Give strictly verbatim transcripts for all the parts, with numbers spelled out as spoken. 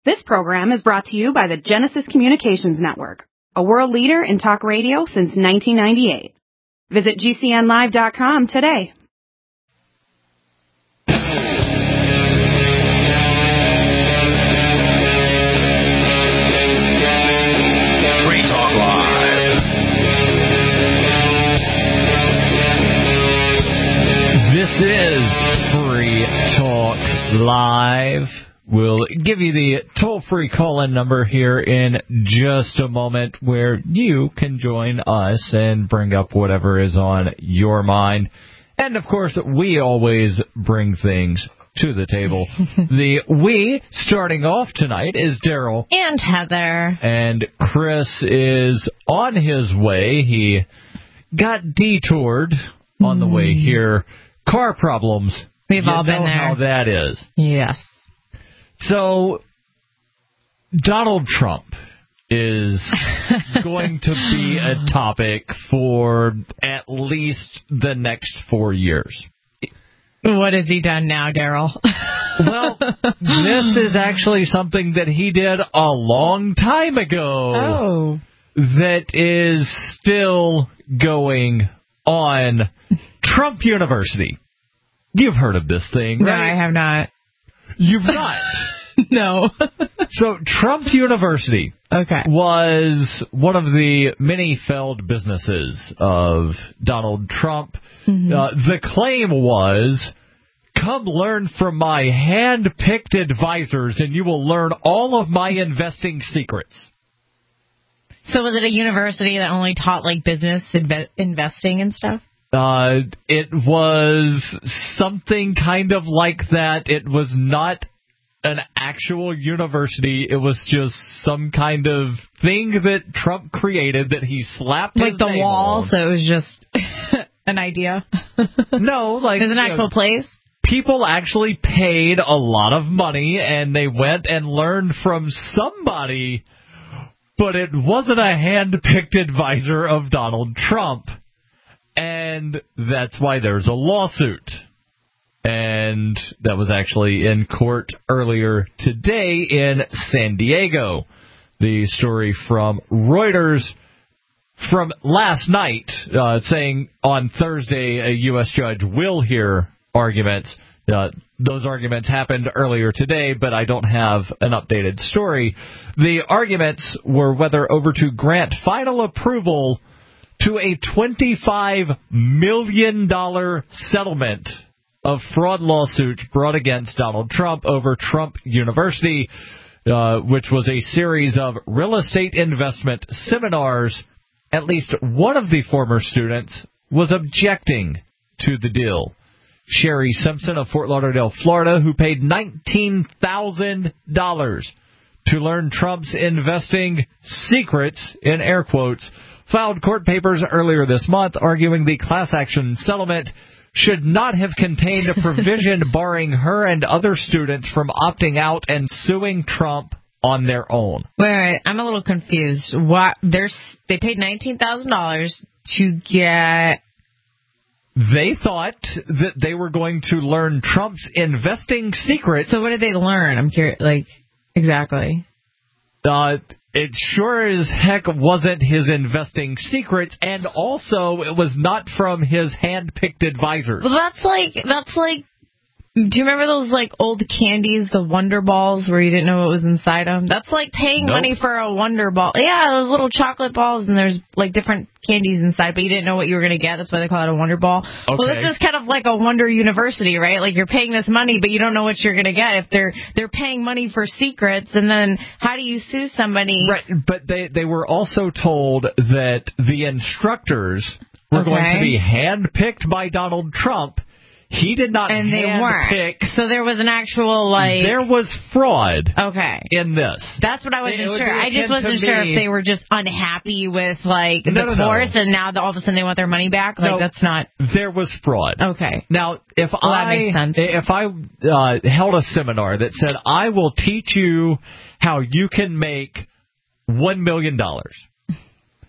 This program is brought to you by the Genesis Communications Network, a world leader in talk radio since nineteen ninety-eight. Visit G C N live dot com today. Free Talk Live. This is Free Talk Live. We'll give you the toll-free call-in number here in just a moment where you can join us and bring up whatever is on your mind. And, of course, we always bring things to the table. The we starting off tonight is Daryl. And Heather. And Chris is on his way. He got detoured on the way here. Car problems. We've you all been know there. How that is. Yes. So, Donald Trump is going to be a topic for at least the next four years. What has he done now, Daryl? Well, this is actually something that he did a long time ago. Oh. That is still going on. Trump University. You've heard of this thing, No, right? I have not. You've not? No. So, Trump University okay. was one of the many failed businesses of Donald Trump. Mm-hmm. Uh, the claim was, come learn from my hand-picked advisors and you will learn all of my investing secrets. So was it a university that only taught, like, business inve- investing and stuff? Uh, it was something kind of like that. It was not an actual university. It was just some kind of thing that Trump created that he slapped like his the name wall, on. so it was just an idea? No, like... It was an actual know, place? People actually paid a lot of money, and they went and learned from somebody, but it wasn't a hand-picked advisor of Donald Trump. And that's why there's a lawsuit. And that was actually in court earlier today in San Diego. The story from Reuters from last night uh, saying on Thursday a U S judge will hear arguments. Uh, those arguments happened earlier today, but I don't have an updated story. The arguments were whether over to grant final approval to a twenty-five million dollars settlement of fraud lawsuits brought against Donald Trump over Trump University, uh, which was a series of real estate investment seminars. At least one of the former students was objecting to the deal. Sherry Simpson of Fort Lauderdale, Florida, who paid nineteen thousand dollars to learn Trump's investing secrets, in air quotes, filed court papers earlier this month arguing the class action settlement should not have contained a provision barring her and other students from opting out and suing Trump on their own. Wait, wait, I'm a little confused. What? There's they paid nineteen thousand dollars to get... They thought that they were going to learn Trump's investing secrets. So what did they learn? I'm curious, like, exactly. Uh... It sure as heck wasn't his investing secrets, and also it was not from his hand-picked advisors. Well, that's like, that's like, do you remember those, like, old candies, the Wonder Balls, where you didn't know what was inside them? That's like paying nope. money for a Wonder Ball. Yeah, those little chocolate balls, and there's, like, different candies inside, but you didn't know what you were going to get. That's why they call it a Wonder Ball. Okay. Well, this is kind of like a Wonder University, right? Like, you're paying this money, but you don't know what you're going to get. If they're they're paying money for secrets, and then how do you sue somebody? Right, but they, they were also told that the instructors were okay. going to be hand-picked by Donald Trump. He did not and they weren't. pick. So there was an actual, like... There was fraud okay. in this. That's what I wasn't it sure. I just wasn't sure me, if they were just unhappy with, like, no, the no, course, no. and now all of a sudden they want their money back? Like, no, that's not... There was fraud. Okay. Now, if well, I that makes sense. if I uh, held a seminar that said, I will teach you how you can make one million dollars,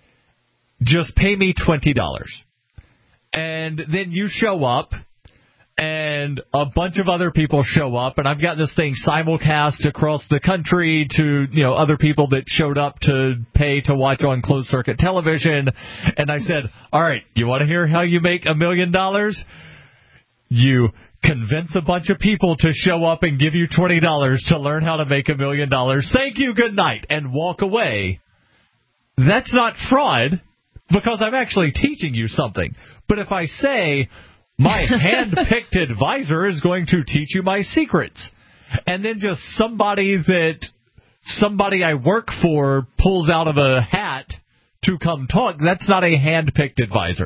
just pay me twenty dollars. And then you show up and a bunch of other people show up, and I've got this thing simulcast across the country to, you know, other people that showed up to pay to watch on closed-circuit television, and I said, all right, you want to hear how you make a million dollars? You convince a bunch of people to show up and give you twenty dollars to learn how to make a million dollars. Thank you, good night, and walk away. That's not fraud, because I'm actually teaching you something. But if I say, my hand-picked advisor is going to teach you my secrets, and then just somebody that somebody I work for pulls out of a hat to come talk, that's not a hand-picked advisor.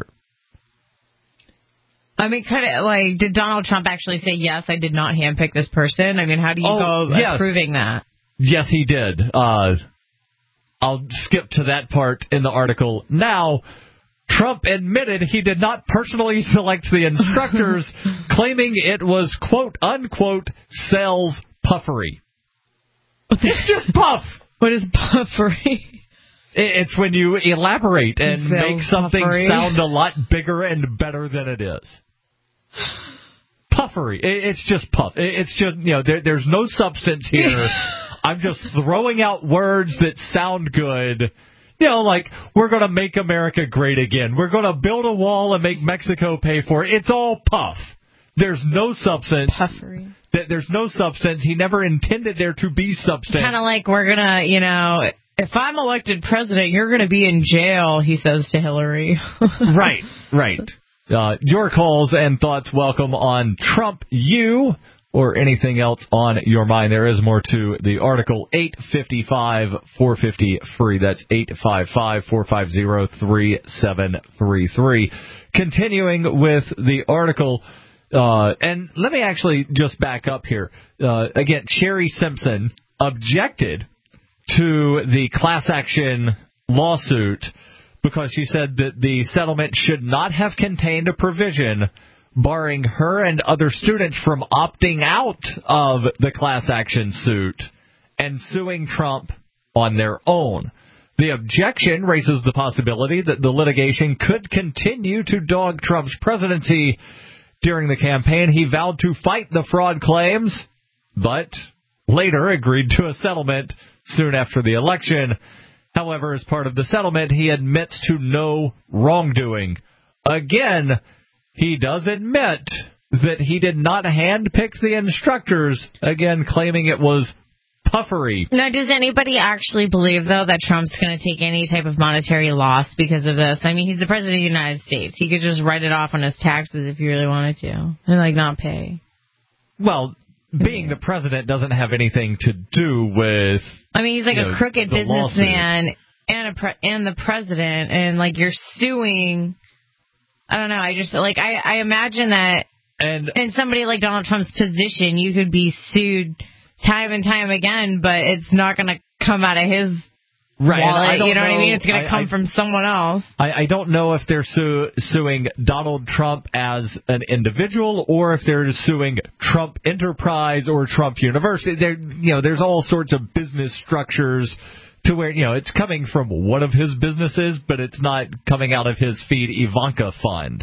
I mean, kind of like, did Donald Trump actually say, yes, I did not handpick this person? I mean, how do you oh, go yes. proving that? Yes, he did. Uh, I'll skip to that part in the article. Now, Trump admitted he did not personally select the instructors, claiming it was, quote, unquote, sales puffery. It's just puff. What is puffery? It's when you elaborate and sales make something puffery. sound a lot bigger and better than it is. Puffery. It's just puff. It's just, you know, there, there's no substance here. I'm just throwing out words that sound good. You know, like, we're going to make America great again. We're going to build a wall and make Mexico pay for it. It's all puff. There's no substance. Puffery. There's no substance. He never intended there to be substance. Kind of like we're going to, you know, if I'm elected president, you're going to be in jail, he says to Hillary. Right, right. Uh, your calls and thoughts welcome on Trump U or anything else on your mind. There is more to the article. eight five five, four five zero, free. That's eight five five, four five zero, three seven three three. Continuing with the article, uh, and let me actually just back up here. Uh, again, Sherry Simpson objected to the class action lawsuit because she said that the settlement should not have contained a provision barring her and other students from opting out of the class action suit and suing Trump on their own. The objection raises the possibility that the litigation could continue to dog Trump's presidency. During the campaign, he vowed to fight the fraud claims, but later agreed to a settlement soon after the election. However, as part of the settlement, he admits to no wrongdoing. Again, he does admit that he did not handpick the instructors, again claiming it was puffery. Now, does anybody actually believe, though, that Trump's going to take any type of monetary loss because of this? I mean, he's the president of the United States. He could just write it off on his taxes if he really wanted to and, like, not pay. Well, being the president doesn't have anything to do with... I mean, he's like you a know, crooked businessman and, a pre- and the president, and, like, you're suing... I don't know. I just, like, I, I imagine that and in somebody like Donald Trump's position, you could be sued time and time again, but it's not going to come out of his right, wallet. You know, know what I mean? It's going to come I, from someone else. I, I don't know if they're su- suing Donald Trump as an individual or if they're suing Trump Enterprise or Trump University. There, you know, there's all sorts of business structures to where, you know, it's coming from one of his businesses, but it's not coming out of his Feed Ivanka fund.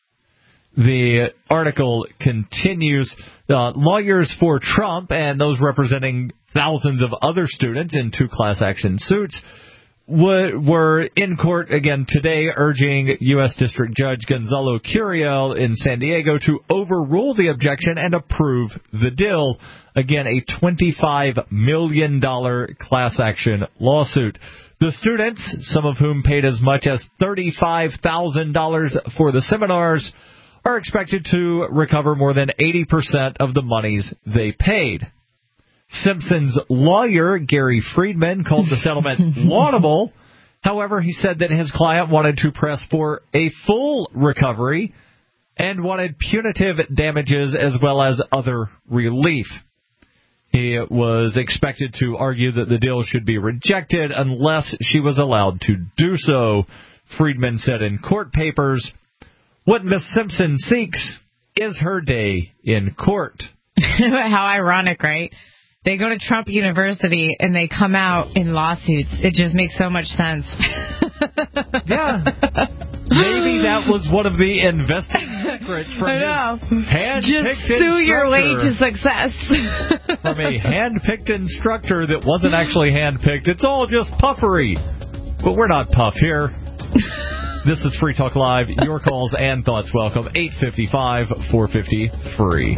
The article continues, uh, lawyers for Trump and those representing thousands of other students in two class action suits w- were in court again today urging U S District Judge Gonzalo Curiel in San Diego to overrule the objection and approve the deal. Again, a twenty-five million dollars class action lawsuit. The students, some of whom paid as much as thirty-five thousand dollars for the seminars, are expected to recover more than eighty percent of the monies they paid. Simpson's lawyer, Gary Friedman, called the settlement laudable. However, he said that his client wanted to press for a full recovery and wanted punitive damages as well as other relief. He was expected to argue that the deal should be rejected unless she was allowed to do so. Friedman said in court papers, "What Miss Simpson seeks is her day in court." How ironic, right? They go to Trump University and they come out in lawsuits. It just makes so much sense. Yeah. Maybe that was one of the investing secrets from I know. his hand-picked Just sue your way to success. From a hand-picked instructor that wasn't actually hand-picked. It's all just puffery. But we're not puff here. This is Free Talk Live. Your calls and thoughts welcome. eight five five, four five zero, free.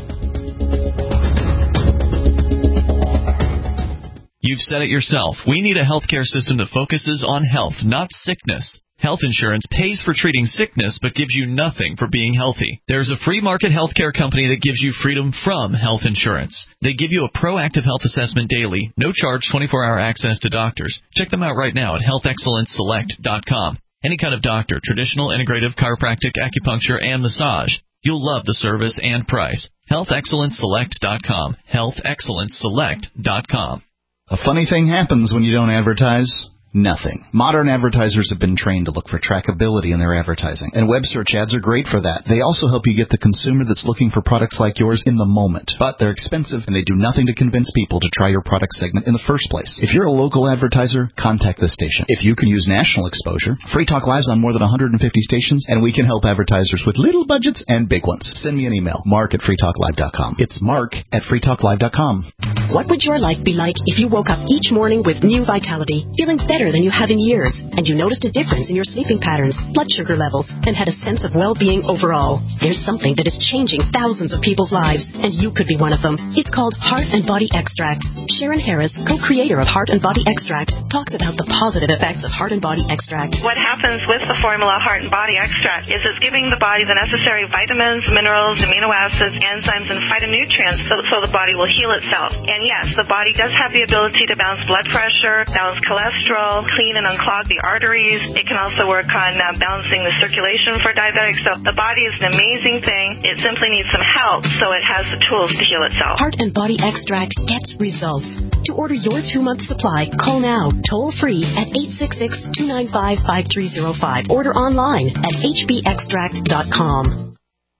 You've said it yourself. We need a healthcare system that focuses on health, not sickness. Health insurance pays for treating sickness but gives you nothing for being healthy. There's a free market healthcare company that gives you freedom from health insurance. They give you a proactive health assessment daily, no charge twenty-four hour access to doctors. Check them out right now at health excellence select dot com. Any kind of doctor, traditional, integrative, chiropractic, acupuncture, and massage. You'll love the service and price. health excellence select dot com. health excellence select dot com. A funny thing happens when you don't advertise. Nothing. Modern advertisers have been trained to look for trackability in their advertising, and web search ads are great for that. They also help you get the consumer that's looking for products like yours in the moment. But they're expensive, and they do nothing to convince people to try your product segment in the first place. If you're a local advertiser, contact this station. If you can use national exposure, Free Talk Live's on more than one hundred fifty stations, and we can help advertisers with little budgets and big ones. Send me an email, mark at free talk live dot com. It's mark at free talk live dot com. What would your life be like if you woke up each morning with new vitality, feeling better than you have in years, and you noticed a difference in your sleeping patterns, blood sugar levels, and had a sense of well-being overall? There's something that is changing thousands of people's lives, and you could be one of them. It's called Heart and Body Extract. Sharon Harris, co-creator of Heart and Body Extract, talks about the positive effects of Heart and Body Extract. What happens with the formula Heart and Body Extract is it's giving the body the necessary vitamins, minerals, amino acids, enzymes, and phytonutrients so, so the body will heal itself. And yes, the body does have the ability to balance blood pressure, balance cholesterol, clean and unclog the arteries. It can also work on uh, balancing the circulation for diabetics. So the body is an amazing thing. It simply needs some help, so it has the tools to heal itself. Heart and Body Extract gets results. To order your two-month supply, call now, toll-free at eight six six, two nine five, five three zero five. Order online at h b extract dot com.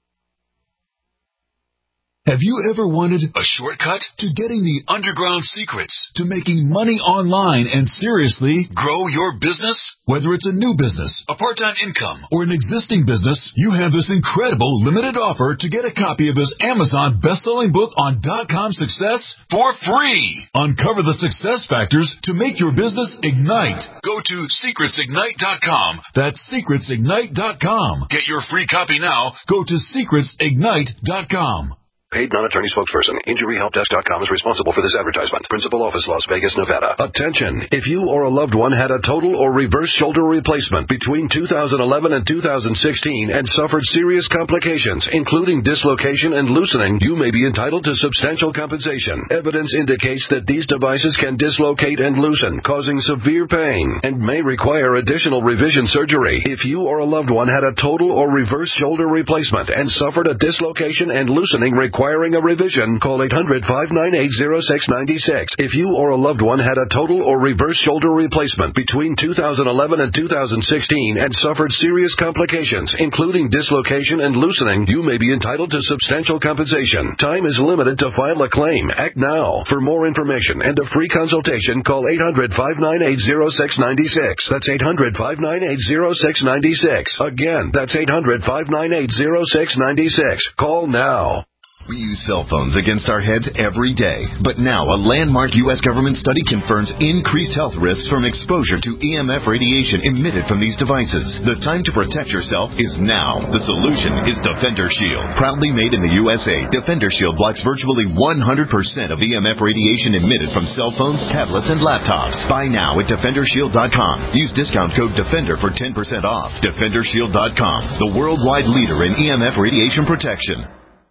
Have you ever wanted a shortcut to getting the underground secrets to making money online and seriously grow your business? Whether it's a new business, a part-time income, or an existing business, you have this incredible limited offer to get a copy of this Amazon best-selling book on dot-com success for free. Uncover the success factors to make your business ignite. Go to secrets ignite dot com. That's secrets ignite dot com. Get your free copy now. Go to secrets ignite dot com. Paid non-attorney spokesperson. Injury Help Desk dot com is responsible for this advertisement. Principal office, Las Vegas, Nevada. Attention! If you or a loved one had a total or reverse shoulder replacement between two thousand eleven and two thousand sixteen and suffered serious complications, including dislocation and loosening, you may be entitled to substantial compensation. Evidence indicates that these devices can dislocate and loosen, causing severe pain, and may require additional revision surgery. If you or a loved one had a total or reverse shoulder replacement and suffered a dislocation and loosening required Requiring a revision, call eight hundred, five nine eight, zero six nine six. If you or a loved one had a total or reverse shoulder replacement between two thousand eleven and two thousand sixteen and suffered serious complications, including dislocation and loosening, you may be entitled to substantial compensation. Time is limited to file a claim. Act now. For more information and a free consultation, call eight hundred, five nine eight, zero six nine six. That's eight hundred, five nine eight, zero six nine six. Again, that's eight hundred, five nine eight, zero six nine six. Call now. We use cell phones against our heads every day. But now a landmark U S government study confirms increased health risks from exposure to E M F radiation emitted from these devices. The time to protect yourself is now. The solution is Defender Shield. Proudly made in the U S A, Defender Shield blocks virtually one hundred percent of E M F radiation emitted from cell phones, tablets, and laptops. Buy now at defender shield dot com. Use discount code DEFENDER for ten percent off. defender shield dot com, the worldwide leader in E M F radiation protection.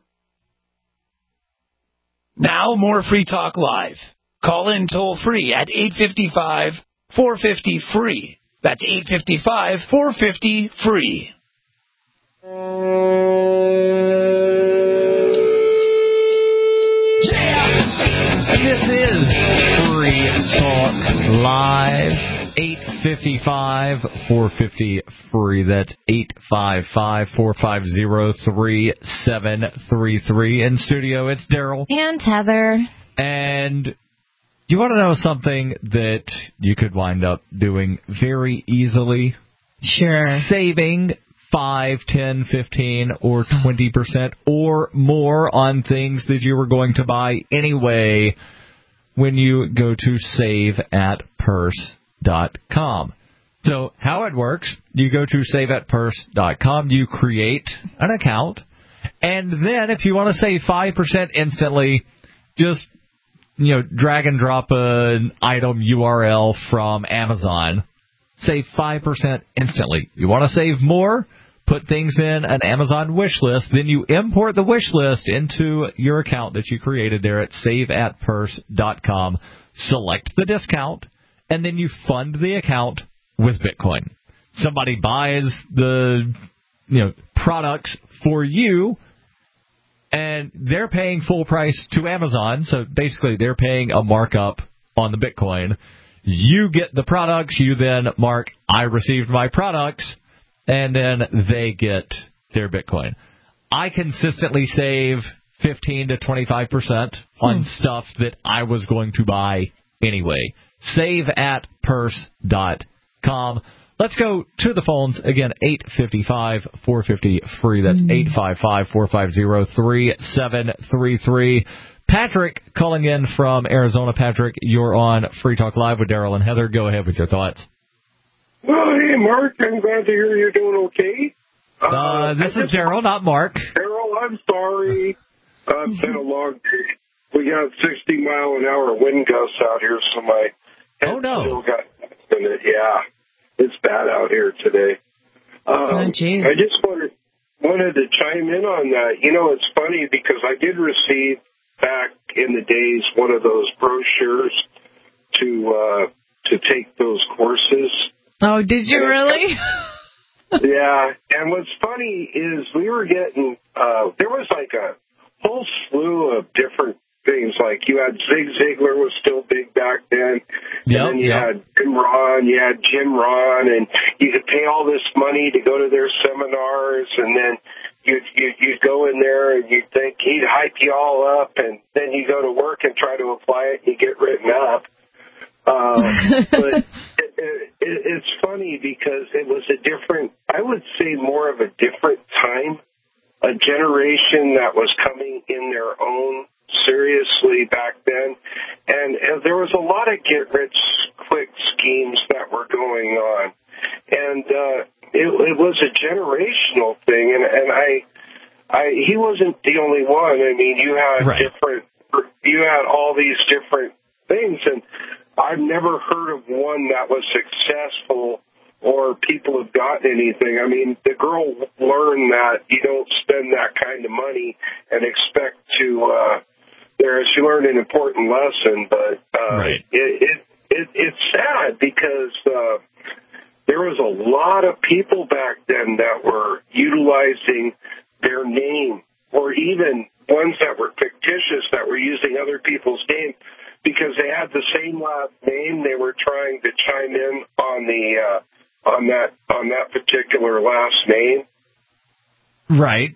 Now more Free Talk Live. Call in toll free at eight five five, four five zero, free. That's eight five five, four five zero, free. Yeah! This is Free Talk Live. eight five five, four five zero, free. That's eight five five, four five zero, three seven three three. In studio, it's Daryl. And Heather. And you want to know something that you could wind up doing very easily? Sure. saving five, ten, fifteen, or twenty percent or more on things that you were going to buy anyway when you go to save at purse dot com. So how it works, you go to save at purse dot com, you create an account, and then if you want to save five percent instantly, just you know, drag and drop an item U R L from Amazon. Save five percent instantly. You want to save more? Put things in an Amazon wish list. Then you import the wish list into your account that you created there at save at purse dot com. Select the discount, and then you fund the account with Bitcoin. Somebody buys the you know products for you, and they're paying full price to Amazon. So basically, they're paying a markup on the Bitcoin. You get the products. You then mark, I received my products, and then they get their Bitcoin. I consistently save fifteen to twenty-five percent on hmm. stuff that I was going to buy anyway. save at purse dot com. Let's go to the phones. Again, eight five five, four five zero, free. That's eight five five, four five zero, three seven three three. Patrick calling in from Arizona. Patrick, you're on Free Talk Live with Daryl and Heather. Go ahead with your thoughts. Well, hey, Mark, I'm glad to hear you're doing okay. Uh, uh, this is Daryl, not Mark. Daryl, I'm sorry. Uh, it's been a long day. We got sixty mile an hour wind gusts out here, so my head oh, no. still got in it. Yeah, it's bad out here today. Um, oh, geez. I just wanted, wanted to chime in on that. You know, it's funny because I did receive back in the days one of those brochures to uh, to take those courses. Oh, did you really? Yeah, and what's funny is we were getting, uh, there was like a whole slew of different things. Like you had Zig Ziglar was still big back then. Yep, and then you yep. had Jim Ron, you had Jim Ron, and you could pay all this money to go to their seminars, and then you'd, you'd, you'd go in there and you'd think he'd hype you all up, and then you go to work and try to apply it and you get written up. Uh, but it, it, it's funny because it was a different, I would say more of a different time, a generation that was coming in their own seriously back then. And, and there was a lot of get-rich-quick schemes that were going on. And uh, it, it was a generational thing. And, and I, I, he wasn't the only one. I mean, you had right. different, you had all these different things. And I've never heard of one that was successful or people have gotten anything. I mean, the girl learned that you don't spend that kind of money and expect to, uh, there, she learned an important lesson, but, uh, right. it, it, it, it's sad because, uh, there was a lot of people back then that were utilizing their name or even ones that were fictitious that were using other people's name. Because they had the same last name, they were trying to chime in on the uh, on that on that particular last name. Right.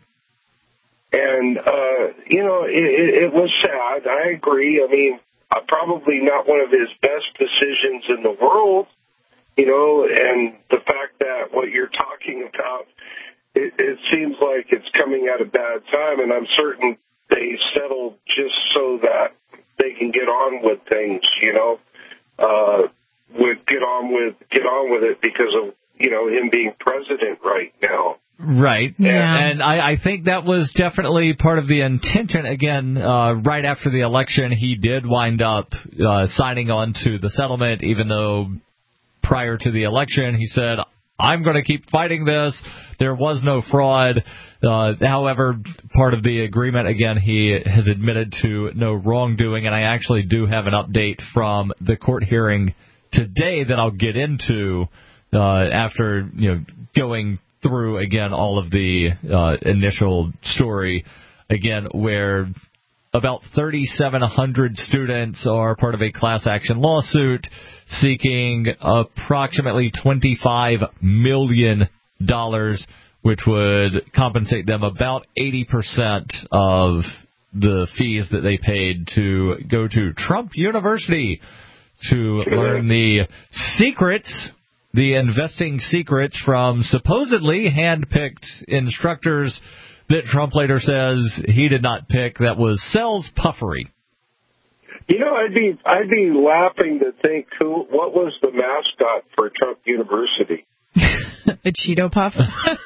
And uh, you know, it, it, it was sad. I agree. I mean, uh, probably not one of his best decisions in the world. You know, and the fact that what you're talking about, it, it seems like it's coming at a bad time. And I'm certain they settled just so that they can get on with things, you know, uh, would get on with, get on with it because of, you know, him being president right now. Right. Yeah. And I, I think that was definitely part of the intention. Again, uh, right after the election, he did wind up uh, signing on to the settlement, even though prior to the election, he said, I'm going to keep fighting this. There was no fraud. Uh, however, part of the agreement, again, he has admitted to no wrongdoing, and I actually do have an update from the court hearing today that I'll get into uh, after, you know, going through, again, all of the uh, initial story, again, where about thirty-seven hundred students are part of a class action lawsuit seeking approximately twenty-five million dollars, which would compensate them about eighty percent of the fees that they paid to go to Trump University to learn the secrets the investing secrets from supposedly hand-picked instructors that Trump later says he did not pick. That was Sells Puffery. You know, I'd be I'd be laughing to think who what was the mascot for Trump University. A Cheeto Puff?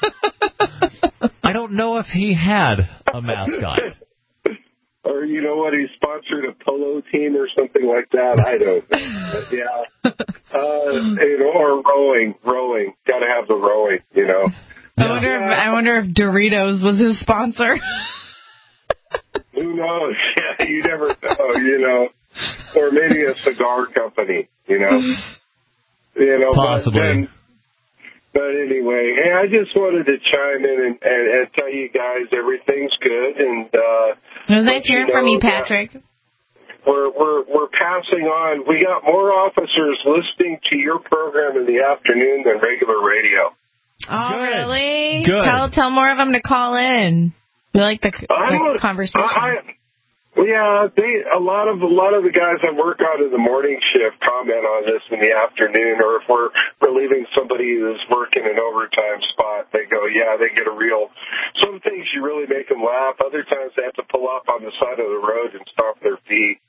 I don't know if he had a mascot. Or, you know what, he sponsored a polo team or something like that. I don't know. But yeah. Uh, you know, or rowing. Rowing. Got to have the rowing, you know. I wonder if I wonder if Doritos was his sponsor. Who knows? Yeah, you never know, you know. Or maybe a cigar company, you know. You know, possibly. But, then, but anyway, hey, I just wanted to chime in and, and, and tell you guys everything's good. And uh, it was nice hearing from you, Patrick. We're we're we're passing on. We got more officers listening to your program in the afternoon than regular radio. Oh, Good. really? Good. Tell tell more of them to call in. We like the, the conversation. I, yeah, they a lot of a lot of the guys I work on in the morning shift comment on this in the afternoon, or if we're relieving somebody who's working an overtime spot, they go, yeah, they get a real. Some things you really make them laugh. Other times they have to pull up on the side of the road and stomp their feet.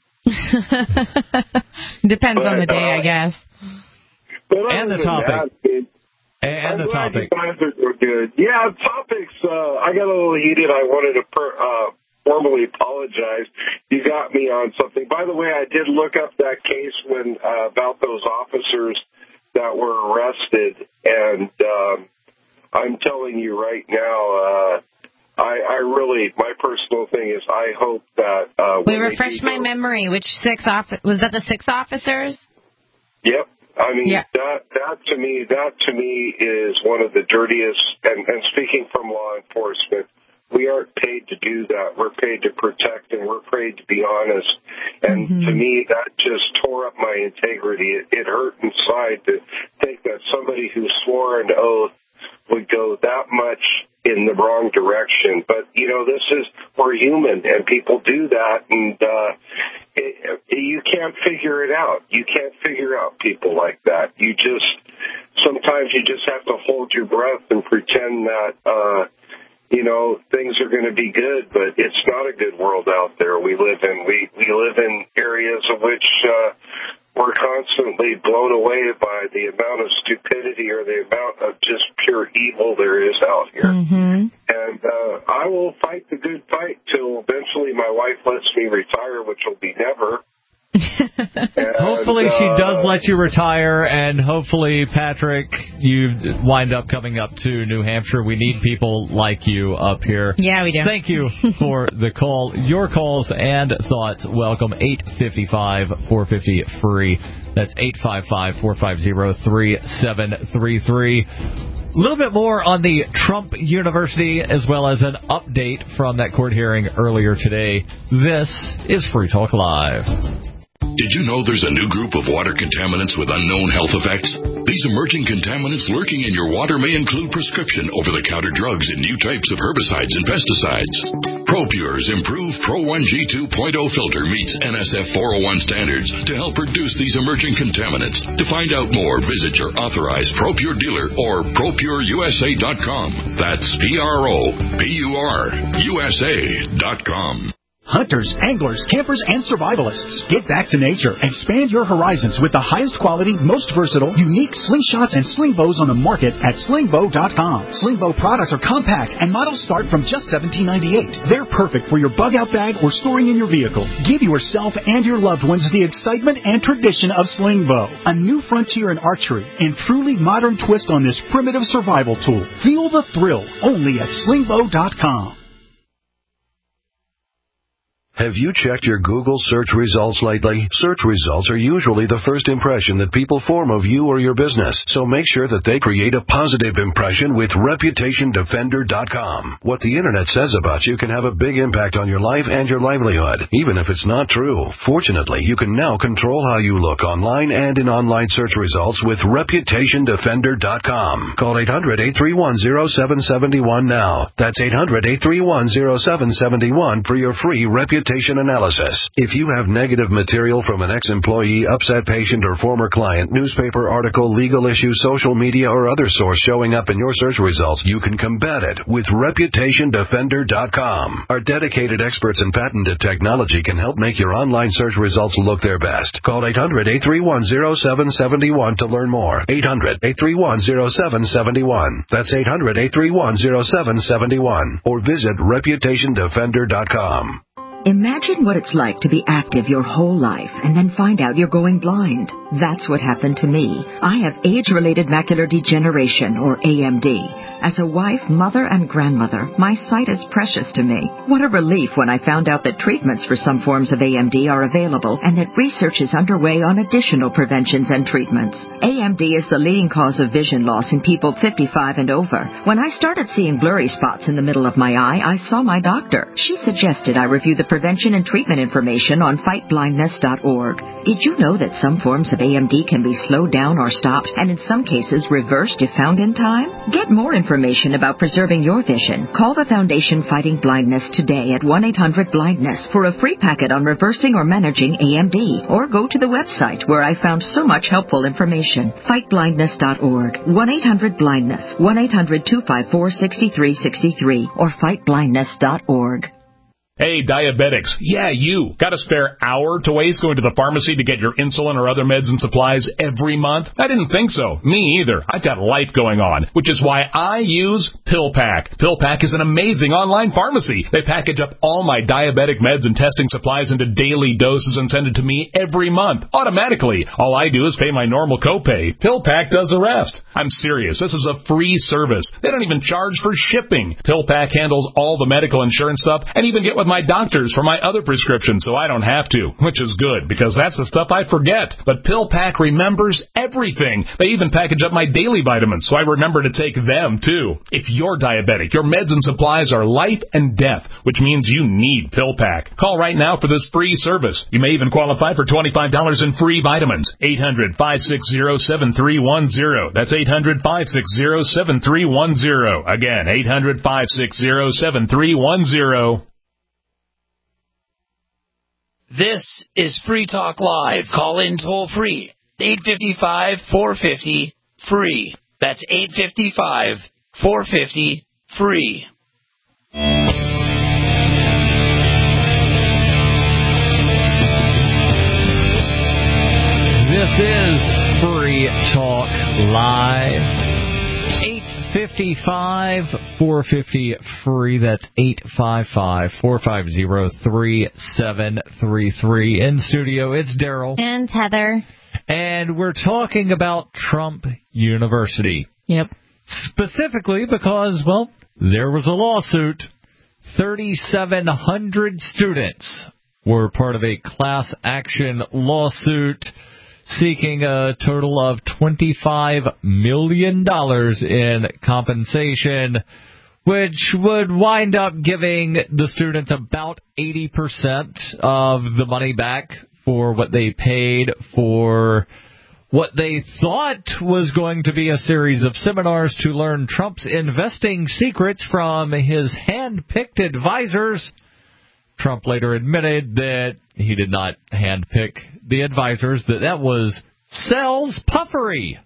Depends but, on the day, uh, I guess. But and the topic. That, it, and I'm the glad topic. You guys are good. Yeah, topics. Uh, I got a little heated. I wanted to per, uh, formally apologize. You got me on something. By the way, I did look up that case when uh, about those officers that were arrested, and um, I'm telling you right now, uh, I, I really, my personal thing is, I hope that uh, we refresh my memory. Which six off was that? The six officers? Yep. I mean, yeah. that that to me, that to me is one of the dirtiest. And, and speaking from law enforcement, we aren't paid to do that. We're paid to protect, and we're paid to be honest. And mm-hmm. to me, that just tore up my integrity. It, it hurt inside to think that somebody who swore an oath would go that much in the wrong direction. But, you know, this is, we're human, and people do that, and uh, it, you can't figure it out. You can't figure out people like that. You just, sometimes you just have to hold your breath and pretend that, uh, you know, things are going to be good, but it's not a good world out there we live in. We, we live in areas of which uh, we're constantly blown away by the amount of stupidity or the amount of just pure evil there is out here. Mm-hmm. And uh, I will fight the good fight till eventually my wife lets me retire, which will be never. And, hopefully she uh, does let you retire, and hopefully, Patrick, you wind up coming up to New Hampshire. We need people like you up here. Yeah, we do. Thank you for the call. Your calls and thoughts, welcome. eight five five, four five zero, free. That's eight five five, four five zero, three seven three three. A little bit more on the Trump University, as well as an update from that court hearing earlier today. This is Free Talk Live. Did you know there's a new group of water contaminants with unknown health effects? These emerging contaminants lurking in your water may include prescription over-the-counter drugs and new types of herbicides and pesticides. ProPure's improved Pro one G two point oh filter meets N S F four oh one standards to help reduce these emerging contaminants. To find out more, visit your authorized ProPure dealer or pro pure U S A dot com. That's P R O P U R U S A dot com. Hunters, anglers, campers, and survivalists. Get back to nature. Expand your horizons with the highest quality, most versatile, unique slingshots and sling bows on the market at sling bow dot com. Sling bow products are compact and models start from just seventeen ninety-eight. They're perfect for your bug-out bag or storing in your vehicle. Give yourself and your loved ones the excitement and tradition of sling bow. A new frontier in archery and truly modern twist on this primitive survival tool. Feel the thrill only at sling bow dot com. Have you checked your Google search results lately? Search results are usually the first impression that people form of you or your business, so make sure that they create a positive impression with reputation defender dot com. What the internet says about you can have a big impact on your life and your livelihood, even if it's not true. Fortunately, you can now control how you look online and in online search results with reputation defender dot com. Call eight hundred, eight three one, zero seven seven one now. That's eight hundred, eight three one, zero seven seven one for your free reputation reputation analysis. If you have negative material from an ex-employee, upset patient, or former client, newspaper article, legal issue, social media, or other source showing up in your search results, you can combat it with reputation defender dot com. Our dedicated experts in patented technology can help make your online search results look their best. Call eight hundred, eight three one, zero seven seven one to learn more. eight hundred, eight three one, zero seven seven one. That's eight hundred, eight three one, zero seven seven one. Or visit reputation defender dot com. Imagine what it's like to be active your whole life and then find out you're going blind. That's what happened to me. I have age-related macular degeneration, or A M D. As a wife, mother, and grandmother, my sight is precious to me. What a relief when I found out that treatments for some forms of A M D are available and that research is underway on additional preventions and treatments. A M D is the leading cause of vision loss in people fifty-five and over. When I started seeing blurry spots in the middle of my eye, I saw my doctor. She suggested I review the prevention and treatment information on fight blindness dot org. Did you know that some forms of A M D can be slowed down or stopped, and in some cases reversed if found in time? Get more information about preserving your vision. Call the Foundation Fighting Blindness today at one eight hundred blindness for a free packet on reversing or managing A M D, or go to the website where I found so much helpful information. fight blindness dot org, one eight hundred blindness, one eight hundred, two five four, six three six three, or fight blindness dot org. Hey, diabetics. Yeah, you. Got a spare hour to waste going to the pharmacy to get your insulin or other meds and supplies every month? I didn't think so. Me either. I've got life going on, which is why I use PillPack. PillPack is an amazing online pharmacy. They package up all my diabetic meds and testing supplies into daily doses and send it to me every month, automatically. All I do is pay my normal copay. PillPack does the rest. I'm serious. This is a free service. They don't even charge for shipping. PillPack handles all the medical insurance stuff and even get with my doctors for my other prescriptions so I don't have to, which is good because that's the stuff I forget. But PillPack remembers everything. They even package up my daily vitamins so I remember to take them too. If you're diabetic, your meds and supplies are life and death, which means you need PillPack. Call right now for this free service. You may even qualify for twenty-five dollars in free vitamins. eight hundred, five six zero, seven three one zero. That's eight hundred, five six zero, seven three one zero. Again, eight hundred, five six zero, seven three one zero. This is Free Talk Live. Call in toll free. eight five five, four five zero, free. That's eight five five, four five zero, free. This is Free Talk Live. eight five five, four five zero, free. That's eight five five, four five zero, three seven three three. In studio, it's Daryl. And Heather. And we're talking about Trump University. Yep. Specifically because, well, there was a lawsuit. thirty-seven hundred students were part of a class action lawsuit seeking a total of twenty-five million dollars in compensation, which would wind up giving the students about eighty percent of the money back for what they paid for what they thought was going to be a series of seminars to learn Trump's investing secrets from his hand-picked advisors. Trump later admitted that he did not handpick the advisors, that that was sales puffery.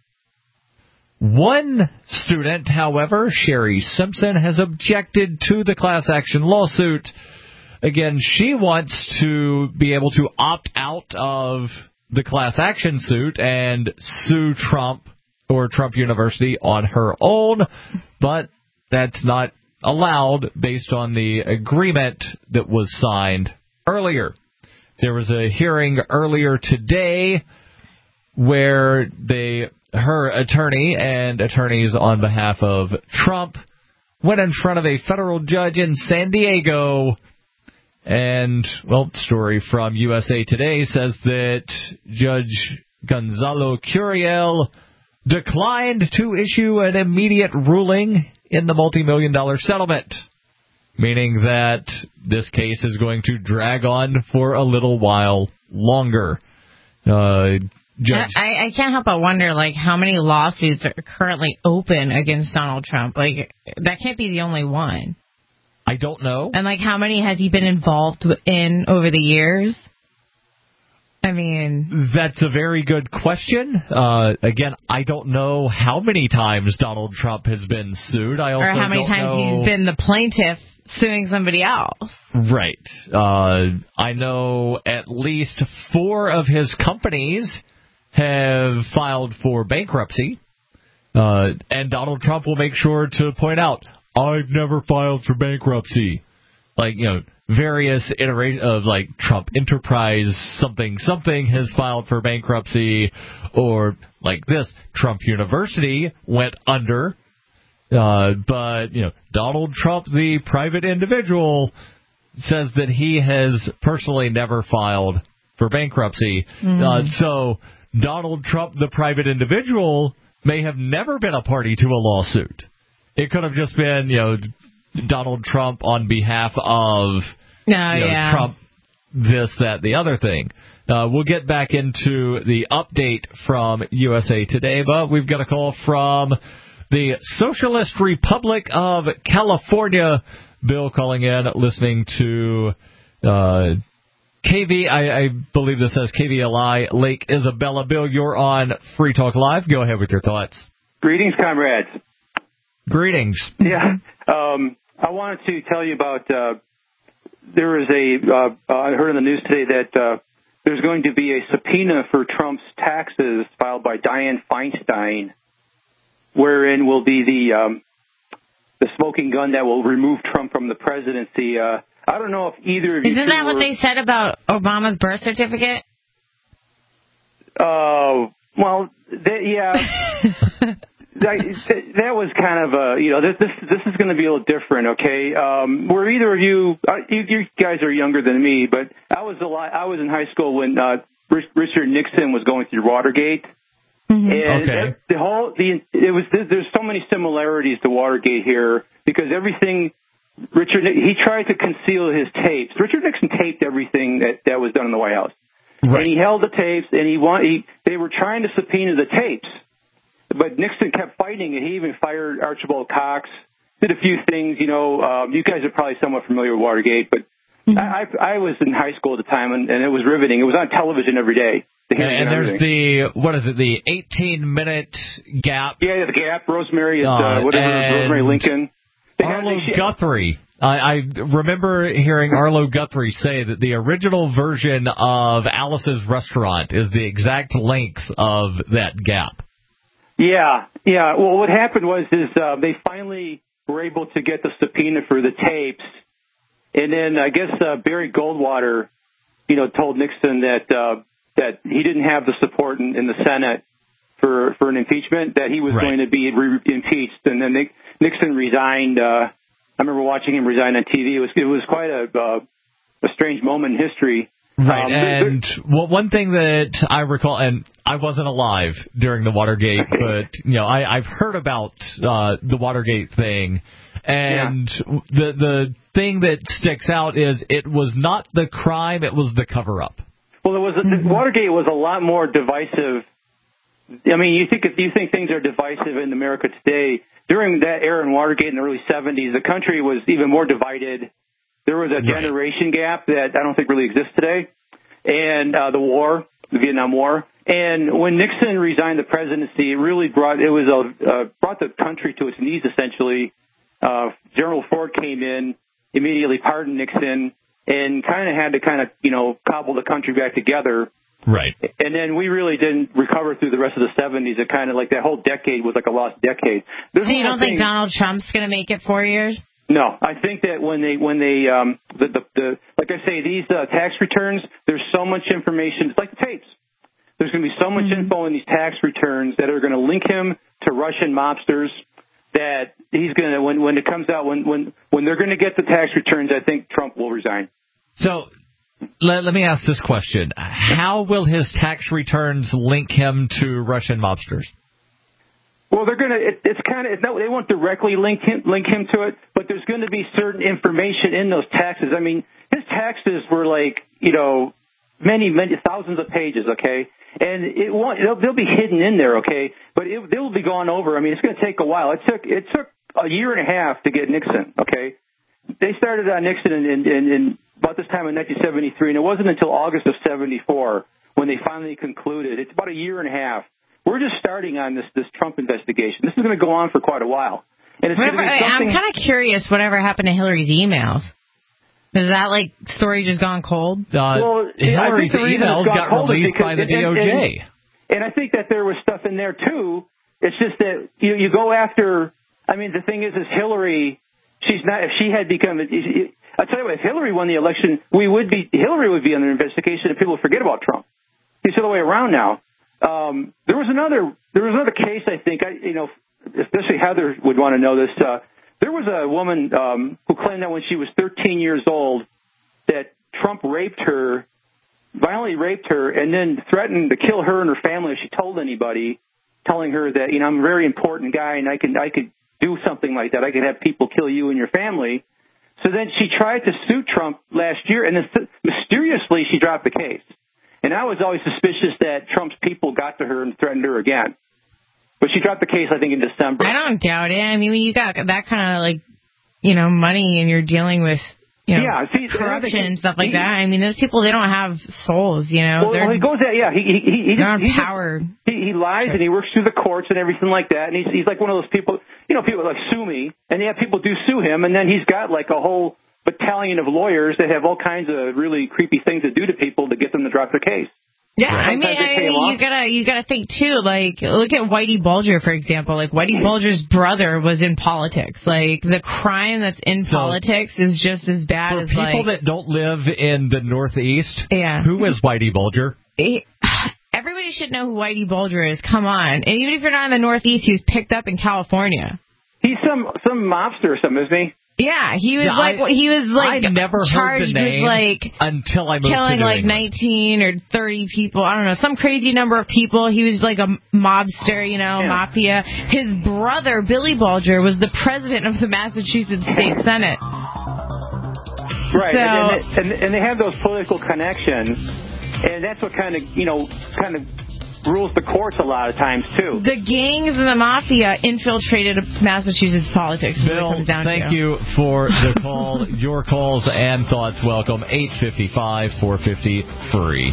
One student, however, Sherry Simpson, has objected to the class action lawsuit. Again, she wants to be able to opt out of the class action suit and sue Trump or Trump University on her own, but that's not allowed based on the agreement that was signed earlier. There was a hearing earlier today where they, her attorney and attorneys on behalf of Trump went in front of a federal judge in San Diego. And, well, story from U S A Today says that Judge Gonzalo Curiel declined to issue an immediate ruling in the multi-million dollar settlement, meaning that this case is going to drag on for a little while longer. Uh, Judge, I, I can't help but wonder, like, how many lawsuits are currently open against Donald Trump. Like, that can't be the only one. I don't know. And, like, how many has he been involved in over the years? I mean... That's a very good question. Uh, again, I don't know how many times Donald Trump has been sued. I also or how many don't times know... he's been the plaintiff suing somebody else. Right. Uh, I know at least four of his companies have filed for bankruptcy. Uh, and Donald Trump will make sure to point out, I've never filed for bankruptcy. Like, you know, various iterations of, like, Trump Enterprise something something has filed for bankruptcy, or, like this, Trump University went under, uh, but, you know, Donald Trump, the private individual, says that he has personally never filed for bankruptcy. Mm. Uh, so Donald Trump, the private individual, may have never been a party to a lawsuit. It could have just been, you know, Donald Trump on behalf of oh, you know, yeah. Trump, this, that, the other thing. Uh, we'll get back into the update from U S A Today, but we've got a call from the Socialist Republic of California. Bill calling in, listening to uh, K V, I, I believe this says K V L I, Lake Isabella. Bill, you're on Free Talk Live. Go ahead with your thoughts. Greetings, comrades. Greetings. Yeah, um, I wanted to tell you about, uh, there is a, uh, I heard in the news today that uh, there's going to be a subpoena for Trump's taxes filed by Dianne Feinstein, wherein will be the um, the smoking gun that will remove Trump from the presidency. Uh, I don't know if either of you... Isn't that were, what they said about Obama's birth certificate? Oh, uh, well, they, yeah... That, that was kind of a, you know, this this, this is going to be a little different, okay? Um, were either of you, uh, you, you guys are younger than me, but I was a lot, I was in high school when uh, Richard Nixon was going through Watergate, mm-hmm. and okay. that, the whole the it was there's so many similarities to Watergate here because everything Richard he tried to conceal his tapes. Richard Nixon taped everything that, that was done in the White House, right. And he held the tapes, and he want he, they were trying to subpoena the tapes. But Nixon kept fighting it. He even fired Archibald Cox, did a few things. You know, um, you guys are probably somewhat familiar with Watergate, but mm-hmm. I, I, I was in high school at the time, and, and it was riveting. It was on television every day. The and, and there's everything. the, what is it, the eighteen-minute gap? Yeah, the gap, Rosemary, uh, uh, whatever, Rosemary Lincoln. They Arlo Guthrie. I, I remember hearing Arlo Guthrie say that the original version of Alice's Restaurant is the exact length of that gap. Yeah, yeah. Well, what happened was is uh, they finally were able to get the subpoena for the tapes, and then I guess uh, Barry Goldwater, you know, told Nixon that uh, that he didn't have the support in, in the Senate for for an impeachment, that he was right. going to be re- impeached, and then Nick, Nixon resigned. Uh, I remember watching him resign on T V. It was it was quite a uh, a strange moment in history. Right, um, and well, one thing that I recall, and I wasn't alive during the Watergate, but you know, I, I've heard about uh, the Watergate thing, and yeah. the the thing that sticks out is it was not the crime; it was the cover-up. Well, it was mm-hmm. Watergate was a lot more divisive. I mean, you think if you think things are divisive in America today, during that era in Watergate in the early seventies, the country was even more divided. There was a right. generation gap that I don't think really exists today, and uh, the war, the Vietnam War. And when Nixon resigned the presidency, it really brought it was a, uh, brought the country to its knees. Essentially, uh, General Ford came in, immediately pardoned Nixon, and kind of had to kind of you know cobble the country back together. Right. And then we really didn't recover through the rest of the seventies. It kind of like that whole decade was like a lost decade. There's so you don't think Donald Trump's going to make it four years? No, I think that when they, when they, um, the, the, the, like I say, these uh, tax returns, there's so much information. It's like the tapes. There's going to be so much mm-hmm. info in these tax returns that are going to link him to Russian mobsters that he's going to, when, when it comes out, when, when, when they're going to get the tax returns, I think Trump will resign. So let, let me ask this question. How will his tax returns link him to Russian mobsters? Well, they're going to, it, it's kind of, no, they won't directly link him, link him to it, but there's going to be certain information in those taxes. I mean, his taxes were like, you know, many, many thousands of pages, okay? And it won't, they'll, they'll be hidden in there, okay? But it, they'll be gone over. I mean, it's going to take a while. It took, it took a year and a half to get Nixon, okay? they started on Nixon in, in, in, in about this time in nineteen seventy-three, and it wasn't until August of seventy-four when they finally concluded. It's about a year and a half. We're just starting on this this Trump investigation. This is going to go on for quite a while. And it's Whatever, going to be something... I'm kind of curious whatever happened to Hillary's emails. Is that, like, story just gone cold? Uh, well, Hillary's emails got released because, by the and, D O J. And, and, and I think that there was stuff in there, too. It's just that you, you go after... I mean, the thing is, is Hillary... She's not... If she had become... I'll tell you what, if Hillary won the election, we would be... Hillary would be under investigation, and people would forget about Trump. It's the other way around now. Um, there was another... There was another case, I think, I, you know, especially Heather would want to know this. Uh, there was a woman um, who claimed that when she was thirteen years old that Trump raped her, violently raped her, and then threatened to kill her and her family if she told anybody, telling her that, you know, I'm a very important guy and I can I could do something like that. I could have people kill you and your family. So then she tried to sue Trump last year, and then mysteriously she dropped the case. And I was always suspicious that Trump's people got to her and threatened her again. But she dropped the case, I think, in December. I don't doubt it. I mean, when you got that kind of, like, you know, money and you're dealing with, you know, yeah, see, corruption and stuff like he, that, I mean, those people, they don't have souls, you know. Well, well he goes that, yeah. He, he, he, they're just, empowered. He, he lies and he works through the courts and everything like that. And he's, he's like one of those people, you know, people like sue me. And yeah, people do sue him. And then he's got like a whole battalion of lawyers that have all kinds of really creepy things to do to people to get them to drop their case. Yeah, I mean, I mean, you gotta you gotta think too. Like, look at Whitey Bulger, for example. Like, Whitey Bulger's brother was in politics. Like, the crime that's in so, politics is just as bad for as people like, that don't live in the Northeast. Yeah, who is Whitey Bulger? He, everybody should know who Whitey Bulger is. Come on, and even if you're not in the Northeast, he was picked up in California. He's some some mobster or something, isn't he? Yeah, he was yeah, like I, he was like I never charged heard the name with like until I moved killing to New like England. nineteen or thirty people. I don't know, some crazy number of people. He was like a mobster, you know, yeah. mafia. His brother Billy Bulger was the president of the Massachusetts State Senate. Right, so, and, and, and, and they have those political connections, and that's what kind of you know kind of. rules the courts a lot of times, too. The gangs and the mafia infiltrated Massachusetts politics. Bill, thank to. you for the call. Your calls and thoughts welcome. eight five five, four five zero, free.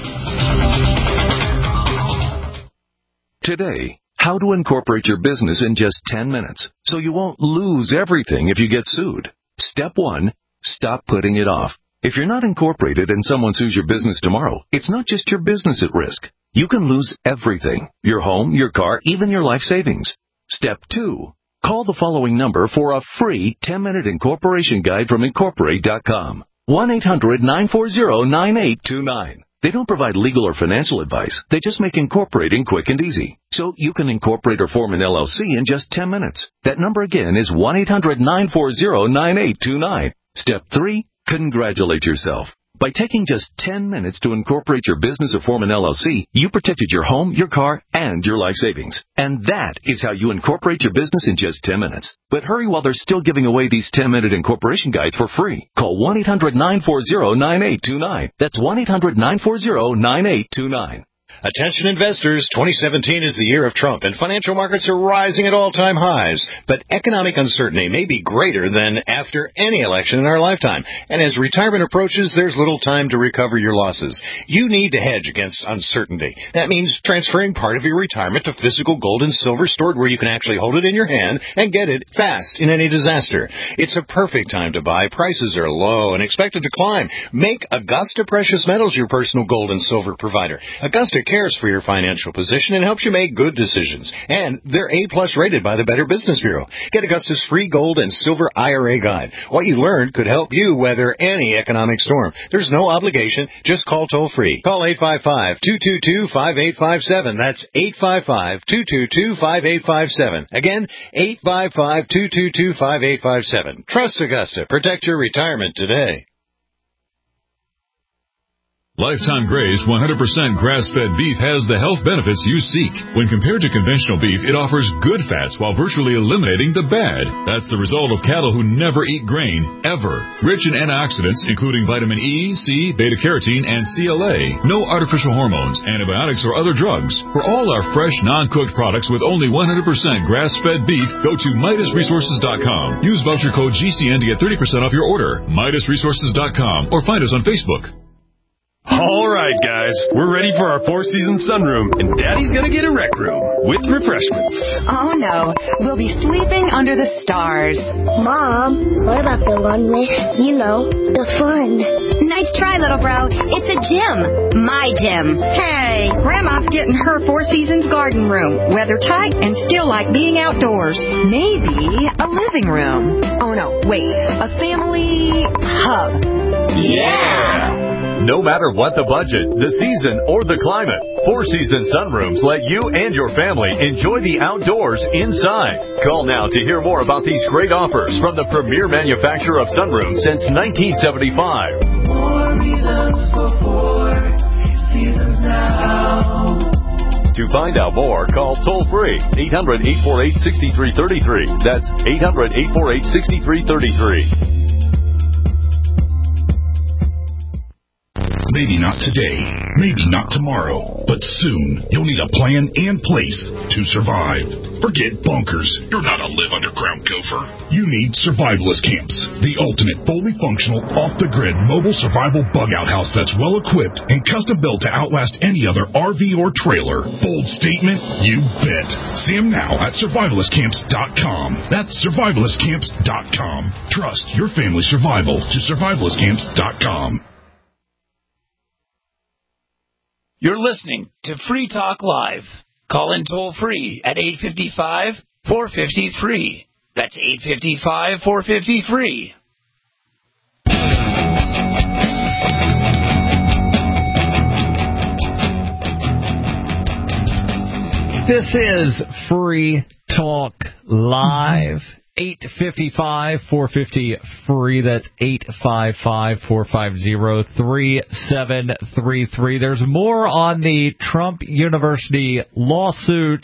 Today, how to incorporate your business in just ten minutes so you won't lose everything if you get sued. Step one, stop putting it off. If you're not incorporated and someone sues your business tomorrow, it's not just your business at risk. You can lose everything, your home, your car, even your life savings. Step two, call the following number for a free ten-minute incorporation guide from Incorporate dot com. one eight hundred nine four zero nine eight two nine. They don't provide legal or financial advice. They just make incorporating quick and easy. So you can incorporate or form an L L C in just ten minutes. That number again is one eight hundred nine four zero nine eight two nine. Step three, congratulate yourself. By taking just ten minutes to incorporate your business or form an L L C, you protected your home, your car, and your life savings. And that is how you incorporate your business in just ten minutes. But hurry while they're still giving away these ten-minute incorporation guides for free. Call one eight hundred nine four zero nine eight two nine. That's one eight hundred nine four zero nine eight two nine. Attention investors, twenty seventeen is the year of Trump, and financial markets are rising at all-time highs. But economic uncertainty may be greater than after any election in our lifetime. And as retirement approaches, there's little time to recover your losses. You need to hedge against uncertainty. That means transferring part of your retirement to physical gold and silver stored where you can actually hold it in your hand and get it fast in any disaster. It's a perfect time to buy. Prices are low and expected to climb. Make Augusta Precious Metals your personal gold and silver provider. Augusta cares for your financial position and helps you make good decisions. And they're A-plus rated by the Better Business Bureau. Get Augusta's free gold and silver I R A guide. What you learned could help you weather any economic storm. There's no obligation. Just call toll-free. Call eight five five, two two two, five eight five seven. That's eight five five, two two two, five eight five seven. Again, eight five five, two two two, five eight five seven. Trust Augusta. Protect your retirement today. Lifetime Gray's one hundred percent grass-fed beef has the health benefits you seek. When compared to conventional beef, it offers good fats while virtually eliminating the bad. That's the result of cattle who never eat grain, ever. Rich in antioxidants, including vitamin E, C, beta-carotene, and C L A. No artificial hormones, antibiotics, or other drugs. For all our fresh, non-cooked products with only one hundred percent grass-fed beef, go to Midas Resources dot com. Use voucher code G C N to get thirty percent off your order. Midas Resources dot com or find us on Facebook. All right, guys, we're ready for our Four Seasons sunroom, and Daddy's gonna get a rec room with refreshments. Oh, no. We'll be sleeping under the stars. Mom, what about the one with, you know, the fun? Nice try, little bro. It's a gym. My gym. Hey, Grandma's getting her Four Seasons garden room. Weather tight and still like being outdoors. Maybe a living room. Oh, no, wait. A family hub. Yeah! No matter what the budget, the season, or the climate, Four Seasons Sunrooms let you and your family enjoy the outdoors inside. Call now to hear more about these great offers from the premier manufacturer of sunrooms since nineteen seventy-five. More reasons for Four Seasons now. To find out more, call toll-free eight hundred, eight four eight, six three three three. That's eight hundred, eight four eight, six three three three. Maybe not today, maybe not tomorrow, but soon you'll need a plan and place to survive. Forget bunkers. You're not a live underground gopher. You need survivalist camps, the ultimate fully functional, off-the-grid mobile survival bug-out house that's well-equipped and custom-built to outlast any other R V or trailer. Bold statement? You bet. See them now at survivalist camps dot com. That's survivalist camps dot com. Trust your family's survival to survivalist camps dot com. You're listening to Free Talk Live. Call in toll free at eight five five, four five zero, free. That's eight five five, four five zero, free. This is Free Talk Live. eight five five, four five zero, free. That's eight five five, four five zero, three seven three three. There's more on the Trump University lawsuit,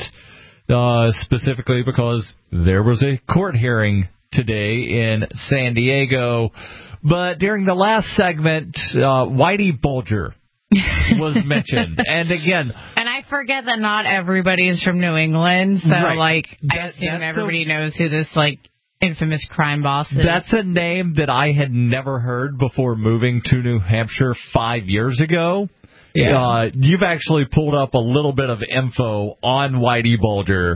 uh, specifically because there was a court hearing today in San Diego. But during the last segment, uh, Whitey Bulger was mentioned. And again... And I forget that not everybody is from New England, so, right. like, that, I assume everybody a, knows who this, like, infamous crime boss is. That's a name that I had never heard before moving to New Hampshire five years ago. Yeah. Uh, you've actually pulled up a little bit of info on Whitey Bulger.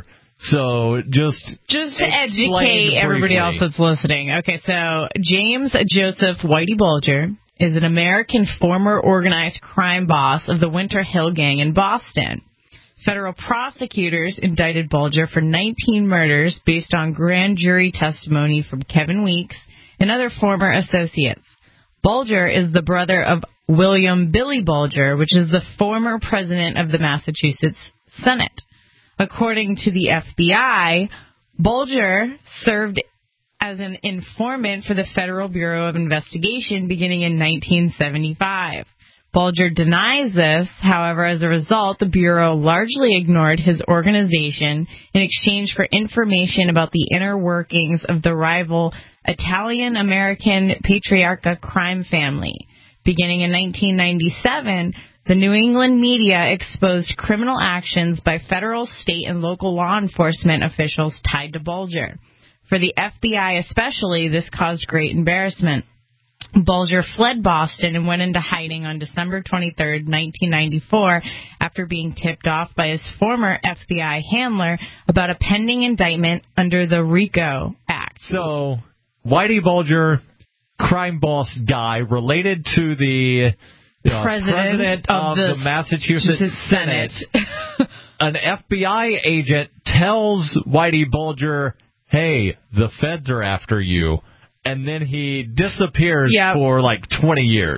So just just to educate everybody else that's listening. Okay, so James Joseph Whitey Bulger is an American former organized crime boss of the Winter Hill Gang in Boston. Federal prosecutors indicted Bulger for nineteen murders based on grand jury testimony from Kevin Weeks and other former associates. Bulger is the brother of William Billy Bulger, which is the former president of the Massachusetts Senate. According to the F B I, Bulger served as an informant for the Federal Bureau of Investigation beginning in nineteen seventy-five. Bulger denies this. However, as a result, the Bureau largely ignored his organization in exchange for information about the inner workings of the rival Italian-American Patriarca crime family. Beginning in nineteen ninety-seven, the New England media exposed criminal actions by federal, state, and local law enforcement officials tied to Bulger. For the F B I especially, this caused great embarrassment. Bulger fled Boston and went into hiding on December twenty-third, nineteen ninety-four, after being tipped off by his former F B I handler about a pending indictment under the RICO Act. So, Whitey Bulger, crime boss guy, related to the uh, president, president of, of the, the Massachusetts Senate. Senate. An F B I agent tells Whitey Bulger, hey, the feds are after you. And then he disappears yep. for like twenty years.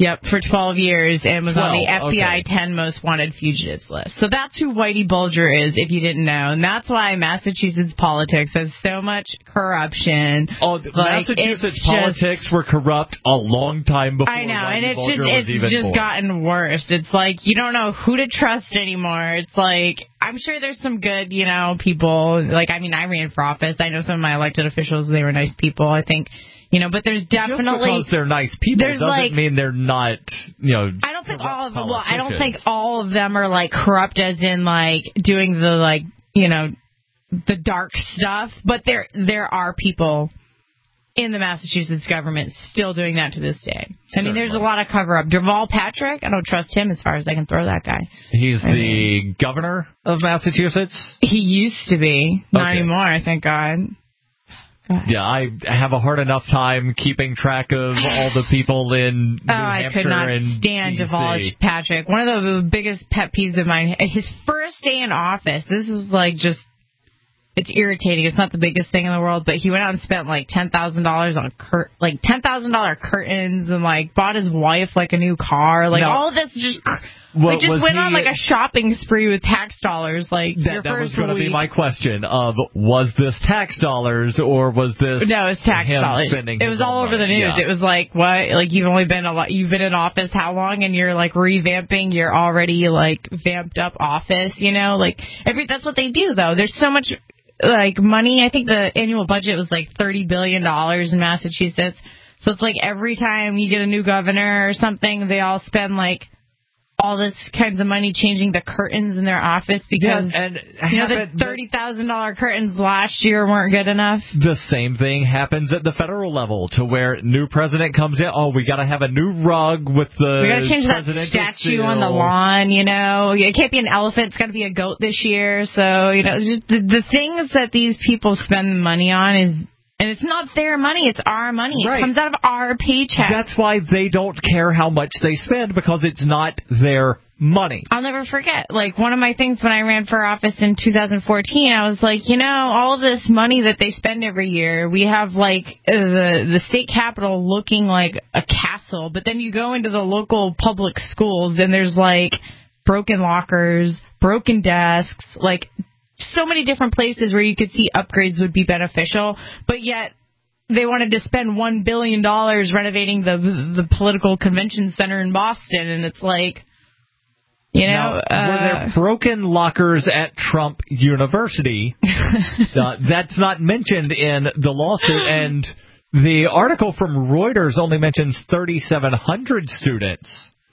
Yep, for twelve years, and was on the F B I okay. ten most wanted fugitives list. So that's who Whitey Bulger is, if you didn't know. And that's why Massachusetts politics has so much corruption. Oh, like, Massachusetts politics just, were corrupt a long time before I know, Whitey and it's Bulger just was it's even just born. gotten worse. It's like you don't know who to trust anymore. It's like I'm sure there's some good, you know, people. Like I mean, I ran for office. I know some of my elected officials; they were nice people. I think, you know, but there's definitely just because they're nice people there's doesn't like, mean they're not, you know. I don't think all of them. Well, I don't think all of them are like corrupt, as in like doing the like you know the dark stuff. But there there are people in the Massachusetts government still doing that to this day. I mean, there's a lot of cover up. Deval Patrick, I don't trust him as far as I can throw that guy. He's I the mean, governor of Massachusetts? He used to be. Not okay. anymore, thank God. Yeah, I have a hard enough time keeping track of all the people in New oh, Hampshire I could not and stand D C. Deval Patrick. One of the biggest pet peeves of mine, his first day in office, this is like just, it's irritating. It's not the biggest thing in the world, but he went out and spent like ten thousand dollars on cur- like ten thousand dollars curtains and like bought his wife like a new car. Like now, all of this just, what, like, just went he, on like a shopping spree with tax dollars. Like that, your that was first going to week. be my question of, was this tax dollars or was this No, it was tax him dollars. spending It his was all own over the money? news. Yeah. It was like, what? Like you've only been a lot, you've been in office how long, and you're like revamping your already like vamped up office. You know, like every that's what they do though. There's so much like money. I think the annual budget was like thirty billion dollars in Massachusetts. So it's like every time you get a new governor or something, they all spend like all this kinds of money changing the curtains in their office because yeah, and you know the thirty thousand dollars curtains last year weren't good enough. The same thing happens at the federal level to where new president comes in. Oh, we got to have a new rug with the we got to change that statue seal. on the lawn. You know, it can't be an elephant. It's got to be a goat this year. So you know, just the, the things that these people spend money on is. And it's not their money, it's our money. Right. It comes out of our paycheck. That's why they don't care how much they spend, because it's not their money. I'll never forget. Like, one of my things when I ran for office in two thousand fourteen, I was like, you know, all of this money that they spend every year, we have, like, the, the state capitol looking like a castle, but then you go into the local public schools, and there's, like, broken lockers, broken desks, like, so many different places where you could see upgrades would be beneficial, but yet they wanted to spend one billion dollars renovating the the political convention center in Boston, and it's like, you know... Now, uh, were there broken lockers at Trump University? uh, that's not mentioned in the lawsuit, and the article from Reuters only mentions thirty-seven hundred students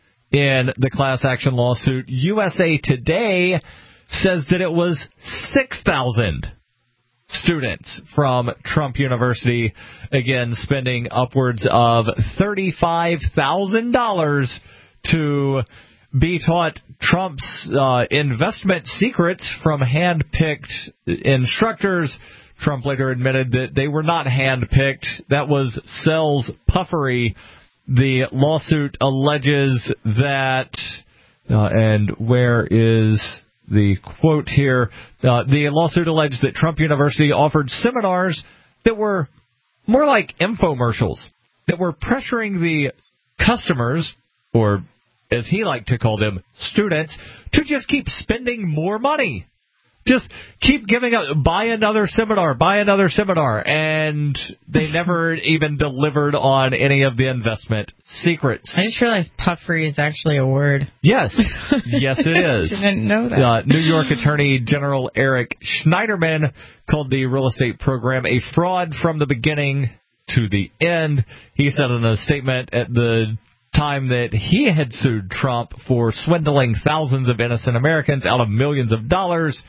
in the class action lawsuit. U S A Today says that it was six thousand students from Trump University, again, spending upwards of thirty-five thousand dollars to be taught Trump's uh, investment secrets from hand-picked instructors. Trump later admitted that they were not hand-picked. That was Sells puffery. The lawsuit alleges that, uh, and where is... the quote here, uh, the lawsuit alleged that Trump University offered seminars that were more like infomercials, that were pressuring the customers, or as he liked to call them, students, to just keep spending more money. Just keep giving up, buy another seminar, buy another seminar, and they never even delivered on any of the investment secrets. I just realized puffery is actually a word. Yes, yes it is. I didn't know that. Uh, New York Attorney General Eric Schneiderman called the real estate program a fraud from the beginning to the end. He said in a statement at the time that he had sued Trump for swindling thousands of innocent Americans out of millions of dollars.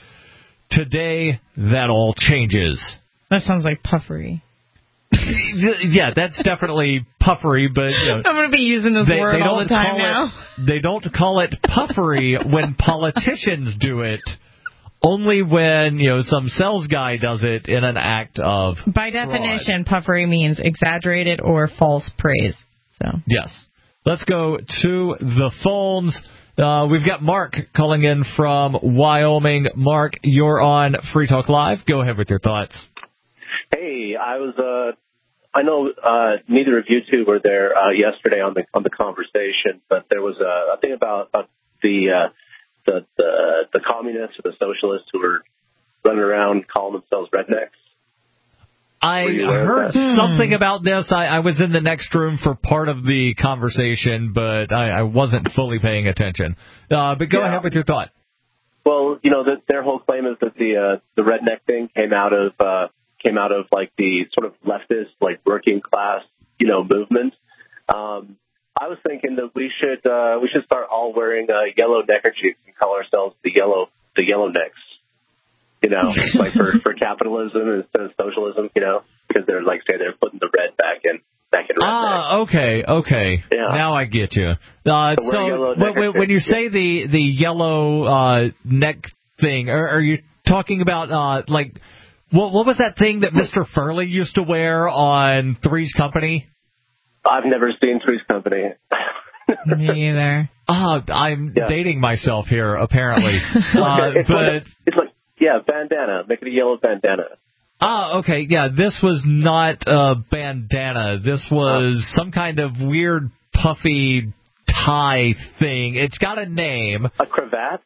Today, that all changes. That sounds like puffery. Yeah, that's definitely puffery, but you know, I'm going to be using this they, word they all the time now. It, they don't call it puffery when politicians do it. Only when, you know, some sales guy does it in an act of By definition, fraud. Puffery means exaggerated or false praise. So yes. Let's go to the phones. Uh, we've got Mark calling in from Wyoming. Mark, you're on Free Talk Live. Go ahead with your thoughts. Hey, I was uh, I know uh, neither of you two were there uh, yesterday on the on the conversation, but there was a, a thing about, about the, uh, the the the communists or the socialists who were running around calling themselves rednecks. I heard something about this. I, I was in the next room for part of the conversation, but I, I wasn't fully paying attention. Uh, but go yeah. ahead with your thought. Well, you know, the, their whole claim is that the uh, the redneck thing came out of uh, came out of like the sort of leftist, like working class, you know, movement. Um, I was thinking that we should uh, we should start all wearing uh, yellow neckerchiefs and call ourselves the yellow the yellow necks. You know, like for, for capitalism instead of socialism, you know, because they're like, say, they're putting the red back in, back in red. Ah, okay, okay. Yeah. Now I get you. Uh, so so when, when you say the, the yellow uh, neck thing, are, are you talking about, uh, like, what, what was that thing that Mister Furley used to wear on Three's Company? I've never seen Three's Company. Me either. Oh, I'm yeah. dating myself here, apparently. uh, it's but like, it's like, yeah, bandana. Make it a yellow bandana. Ah, okay, yeah, this was not a bandana. This was some kind of weird, puffy tie thing. It's got a name. A cravat?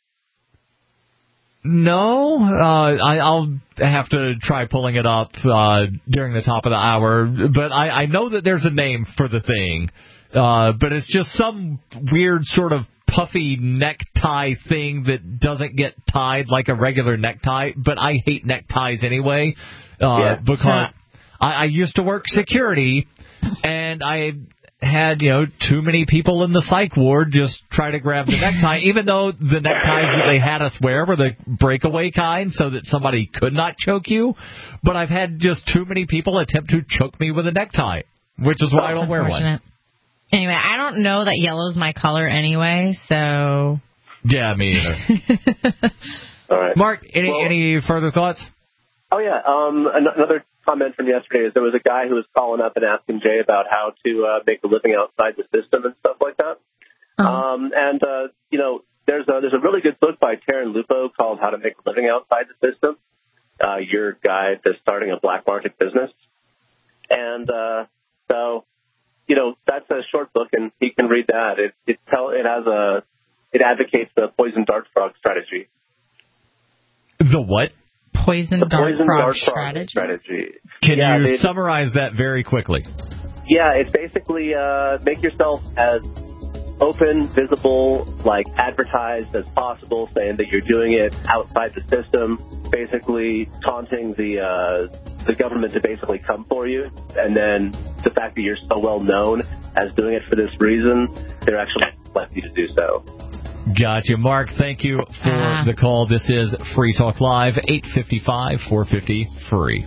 No, uh, I, I'll have to try pulling it up uh, during the top of the hour. But I, I know that there's a name for the thing. Uh, but it's just some weird sort of puffy necktie thing that doesn't get tied like a regular necktie. But I hate neckties anyway, uh, yeah. because I, I used to work security, and I had, you know, too many people in the psych ward just try to grab the necktie, even though the neckties that they had us wear were the breakaway kind so that somebody could not choke you. But I've had just too many people attempt to choke me with a necktie, which is why I don't wear one. Anyway, I don't know that yellow's my color anyway, so... Yeah, me either. All right. Mark, any well, any further thoughts? Oh, yeah. Um, another comment from yesterday is there was a guy who was calling up and asking Jay about how to uh, make a living outside the system and stuff like that. Uh-huh. Um, and, uh, you know, there's a, there's a really good book by Taryn Lupo called How to Make a Living Outside the System, uh, your guide to starting a black market business. And uh, so... You know, that's a short book, and he can read that. It it tell it has a it advocates the poison dart frog strategy. The what? Poison the dart poison frog dart strategy. strategy. Can yeah, you they, summarize that very quickly? Yeah, it's basically uh, make yourself as open, visible, like advertised as possible, saying that you're doing it outside the system. Basically, taunting the. Uh, the government to basically come for you, and then the fact that you're so well known as doing it for this reason, they're actually likely to do so. Gotcha. Mark, thank you for uh. the call. This is Free Talk Live, eight five five, four five zero, free.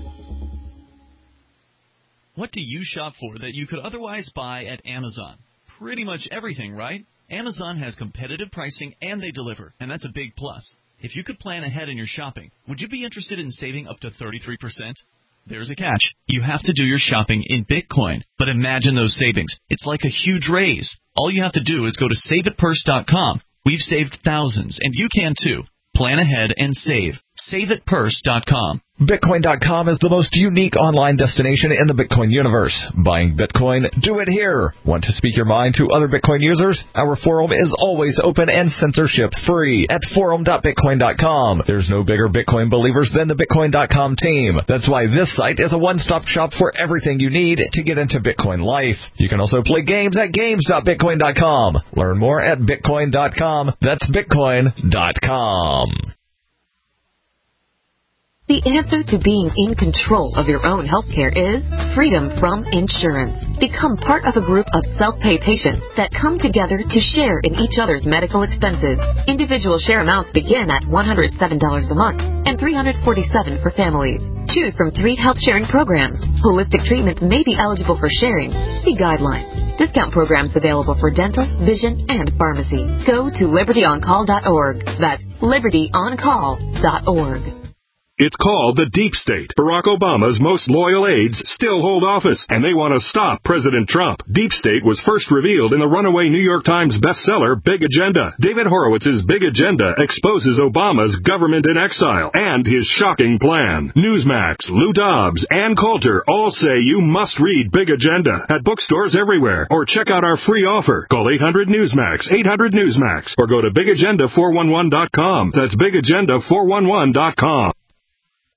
What do you shop for that you could otherwise buy at Amazon? Pretty much everything, right? Amazon has competitive pricing and they deliver, and that's a big plus. If you could plan ahead in your shopping, would you be interested in saving up to thirty-three percent? There's a catch. You have to do your shopping in Bitcoin. But imagine those savings. It's like a huge raise. All you have to do is go to save it purse dot com. We've saved thousands, and you can too. Plan ahead and save. save it purse dot com. Bitcoin dot com is the most unique online destination in the Bitcoin universe. Buying Bitcoin, do it here. Want to speak your mind to other Bitcoin users? Our forum is always open and censorship free at forum dot bitcoin dot com. There's no bigger Bitcoin believers than the Bitcoin dot com team. That's why this site is a one-stop shop for everything you need to get into Bitcoin life. You can also play games at games dot bitcoin dot com. Learn more at bitcoin dot com. That's bitcoin dot com. The answer to being in control of your own healthcare is freedom from insurance. Become part of a group of self-pay patients that come together to share in each other's medical expenses. Individual share amounts begin at one hundred seven dollars a month and three hundred forty-seven dollars for families. Choose from three health sharing programs. Holistic treatments may be eligible for sharing. See guidelines. Discount programs available for dental, vision, and pharmacy. Go to liberty on call dot org. That's liberty on call dot org. It's called The Deep State. Barack Obama's most loyal aides still hold office, and they want to stop President Trump. Deep State was first revealed in the runaway New York Times bestseller, Big Agenda. David Horowitz's Big Agenda exposes Obama's government in exile and his shocking plan. Newsmax, Lou Dobbs, and Coulter all say you must read Big Agenda at bookstores everywhere, or check out our free offer. Call eight hundred Newsmax, eight hundred Newsmax, or go to big agenda four one one dot com. That's big agenda four one one dot com.